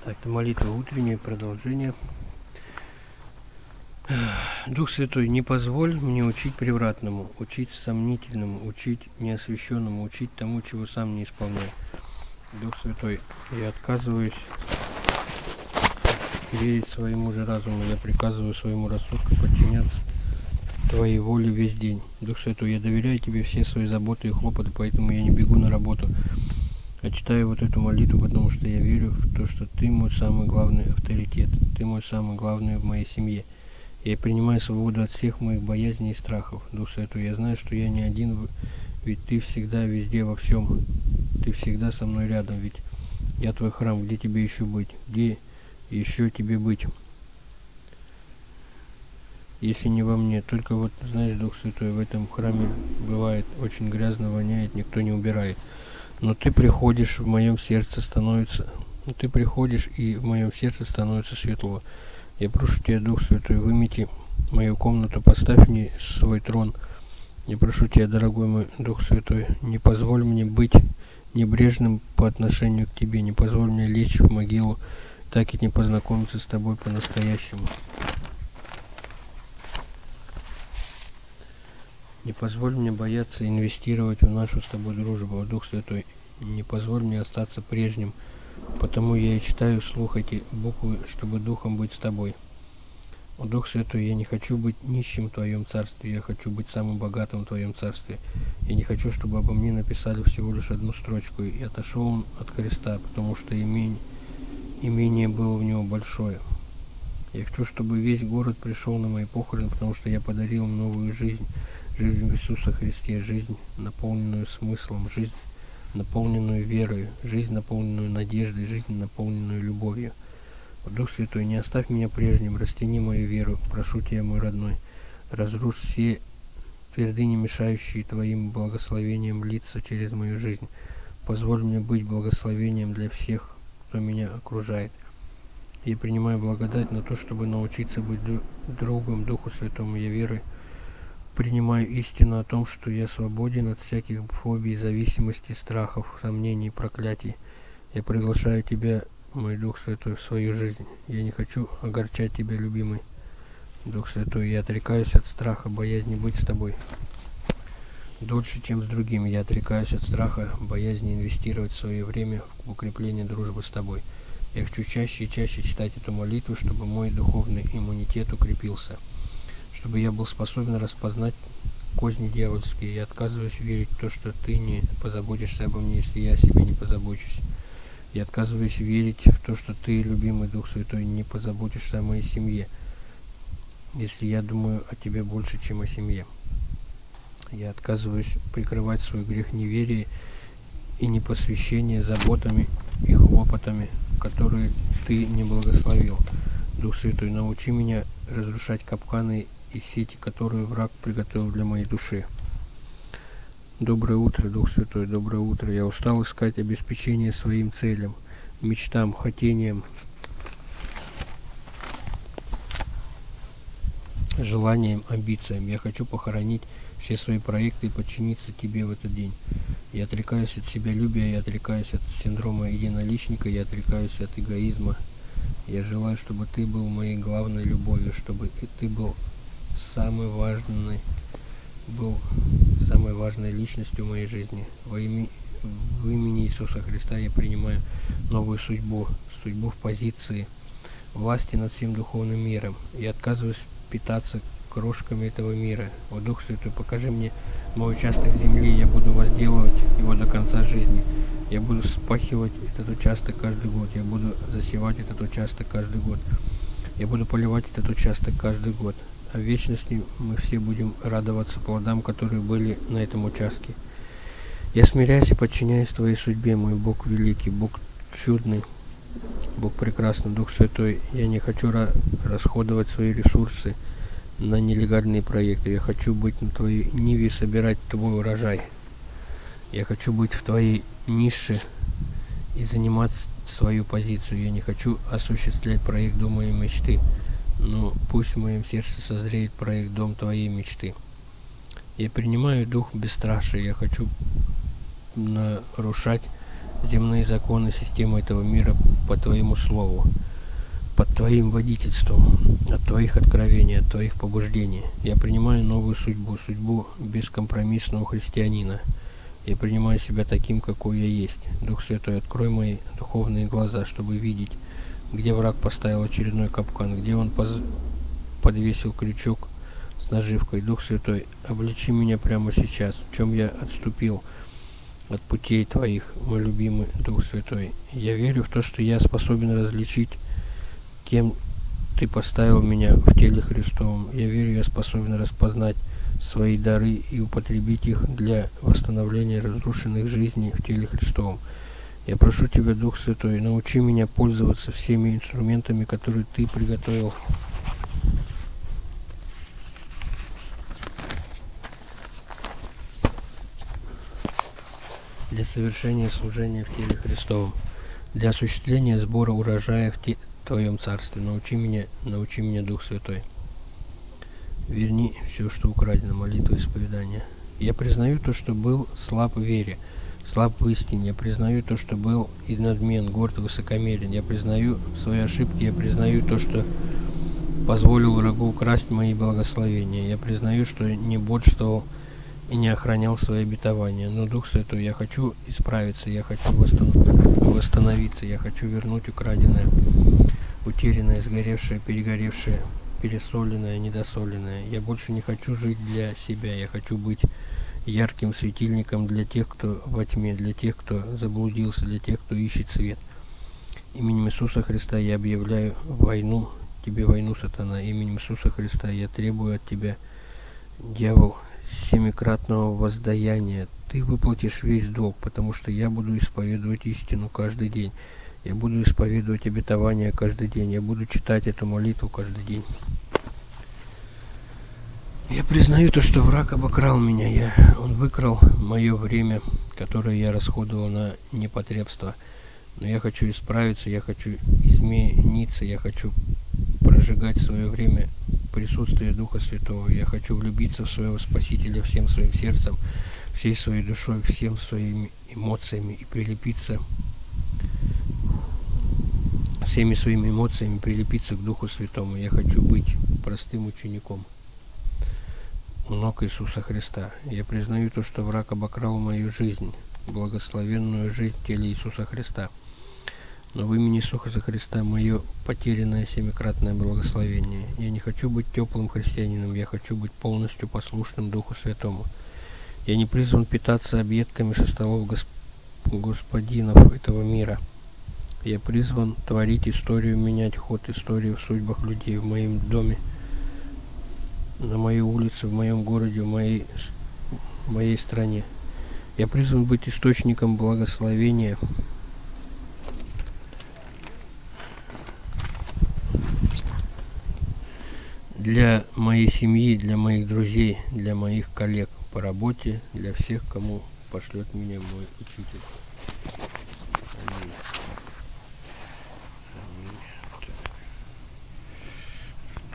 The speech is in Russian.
Так, это молитва утреннее продолжение. Дух Святой, не позволь мне учить превратному, учить сомнительному, учить неосвященному, учить тому, чего сам не исполняю. Дух Святой, я отказываюсь верить своему же разуму, я приказываю своему рассудку подчиняться Твоей воле весь день. Дух Святой, я доверяю Тебе все свои заботы и хлопоты, поэтому я не бегу на работу, а читаю вот эту молитву, потому что я верю в то, что Ты мой самый главный авторитет, Ты мой самый главный в моей семье. Я принимаю свободу от всех моих боязней и страхов. Дух Святой, я знаю, что я не один, ведь Ты всегда, везде, во всем. Ты всегда со мной рядом, ведь я Твой храм, где Тебе еще быть? Где еще Тебе быть? Если не во мне, только вот, знаешь, Дух Святой, в этом храме бывает очень грязно, воняет, никто не убирает. Но Ты приходишь, в моем сердце становится, Ты приходишь, и в моем сердце становится светло. Я прошу Тебя, Дух Святой, вымети мою комнату, поставь мне свой трон. Я прошу Тебя, дорогой мой Дух Святой, не позволь мне быть небрежным по отношению к Тебе, не позволь мне лечь в могилу, так и не познакомиться с Тобой по-настоящему. Не позволь мне бояться инвестировать в нашу с Тобой дружбу, Дух Святой, не позволь мне остаться прежним, потому я и читаю вслух эти буквы, чтобы духом быть с Тобой. О, Дух Святой, я не хочу быть нищим в Твоем Царстве, я хочу быть самым богатым в Твоем Царстве. Я не хочу, чтобы обо мне написали всего лишь одну строчку, и отошел он от креста, потому что имение было в него большое. Я хочу, чтобы весь город пришел на мои похороны, потому что я подарил им новую жизнь, жизнь в Иисуса Христе, жизнь, наполненную смыслом, жизнь, наполненную верой, жизнь, наполненную надеждой, жизнь, наполненную любовью. Дух Святой, не оставь меня прежним, растяни мою веру, прошу Тебя, мой родной, разрушь все твердыни, мешающие Твоим благословением литься через мою жизнь. Позволь мне быть благословением для всех, кто меня окружает. Я принимаю благодать на то, чтобы научиться быть другом Духу Святому. Я верой принимаю истину о том, что я свободен от всяких фобий, зависимостей, страхов, сомнений, проклятий. Я приглашаю Тебя, мой Дух Святой, в свою жизнь. Я не хочу огорчать Тебя, любимый Дух Святой. Я отрекаюсь от страха, боязни быть с Тобой дольше, чем с другими. Я отрекаюсь от страха, боязни инвестировать свое время в укрепление дружбы с Тобой. Я хочу чаще и чаще читать эту молитву, чтобы мой духовный иммунитет укрепился, чтобы я был способен распознать козни дьявольские. Я отказываюсь верить в то, что Ты не позаботишься обо мне, если я о себе не позабочусь. Я отказываюсь верить в то, что Ты, любимый Дух Святой, не позаботишься о моей семье, если я думаю о Тебе больше, чем о семье. Я отказываюсь прикрывать свой грех неверия и непосвящения заботами и хлопотами, которые Ты не благословил. Дух Святой, научи меня разрушать капканы и сети, которые враг приготовил для моей души. Доброе утро, Дух Святой, доброе утро. Я устал искать обеспечение своим целям, мечтам, хотениям, желаниям, амбициям. Я хочу похоронить все свои проекты и подчиниться Тебе в этот день. Я отрекаюсь от себялюбия, я отрекаюсь от синдрома единоличника, я отрекаюсь от эгоизма. Я желаю, чтобы Ты был моей главной любовью, чтобы Ты был самой важной личностью в моей жизни. В имени Иисуса Христа я принимаю новую судьбу в позиции власти над всем духовным миром. Я отказываюсь питаться крошками этого мира. О, Дух Святой, покажи мне мой участок земли, я буду возделывать его до конца жизни. Я буду вспахивать этот участок каждый год, я буду засевать этот участок каждый год. Я буду поливать этот участок каждый год. А в вечности мы все будем радоваться плодам, которые были на этом участке. Я смиряюсь и подчиняюсь Твоей судьбе, мой Бог великий, Бог чудный, Бог прекрасный, Дух Святой. Я не хочу расходовать свои ресурсы на нелегальные проекты. Я хочу быть на Твоей ниве и собирать Твой урожай. Я хочу быть в Твоей нише и занимать свою позицию. Я не хочу осуществлять проект Дома моей мечты, но пусть в моем сердце созреет проект Дом Твоей мечты. Я принимаю дух бесстрашия. Я хочу нарушать земные законы системы этого мира, по Твоему Слову, под Твоим водительством, от Твоих откровений, от Твоих побуждений. Я принимаю новую судьбу, судьбу бескомпромиссного христианина. Я принимаю себя таким, какой я есть. Дух Святой, открой мои духовные глаза, чтобы видеть, где враг поставил очередной капкан, где он подвесил крючок с наживкой. Дух Святой, обличи меня прямо сейчас, в чем я отступил от путей Твоих, мой любимый Дух Святой. Я верю в то, что я способен различить, кем Ты поставил меня в теле Христовом. Я верю, я способен распознать свои дары и употребить их для восстановления разрушенных жизней в теле Христовом. Я прошу Тебя, Дух Святой, научи меня пользоваться всеми инструментами, которые Ты приготовил для совершения служения в теле Христовом, для осуществления сбора урожая в Твоем Царстве. Научи меня, Дух Святой. Верни все, что украдено, молитва исповедания. Я признаю то, что был слаб в вере, слаб в истине. Я признаю то, что был и надмен, горд и высокомерен. Я признаю свои ошибки. Я признаю то, что позволил врагу украсть мои благословения. Я признаю, что не бодствовал и не охранял свои обетования. Но, Дух Святой, я хочу исправиться, я хочу восстановиться, я хочу вернуть украденное, утерянное, сгоревшее, перегоревшее, пересоленное, недосоленное. Я больше не хочу жить для себя, я хочу быть ярким светильником для тех, кто во тьме, для тех, кто заблудился, для тех, кто ищет свет. Именем Иисуса Христа я объявляю войну, Тебе войну, сатана. Именем Иисуса Христа я требую от Тебя, дьявол, семикратного воздаяния. Ты выплатишь весь долг, потому что я буду исповедовать истину каждый день. Я буду исповедовать обетования каждый день. Я буду читать эту молитву каждый день. Я признаю то, что враг обокрал меня. Он выкрал мое время, которое я расходовал на непотребство. Но я хочу исправиться, я хочу измениться, я хочу прожигать свое время присутствие Духа Святого. Я хочу влюбиться в своего Спасителя всем своим сердцем, всей своей душой, всем своими эмоциями и прилепиться всеми своими эмоциями, прилепиться к Духу Святому. Я хочу быть простым учеником у ног Иисуса Христа. Я признаю то, что враг обокрал мою жизнь, благословенную жизнь в теле Иисуса Христа. Но в имени Иисуса Христа мое потерянное семикратное благословение. Я не хочу быть теплым христианином, я хочу быть полностью послушным Духу Святому. Я не призван питаться объедками со столов господинов этого мира. Я призван творить историю, менять ход истории в судьбах людей, в моем доме, на моей улице, в моем городе, в моей стране. Я призван быть источником благословения для моей семьи, для моих друзей, для моих коллег по работе, для всех, кому пошлет меня мой учитель. Аминь.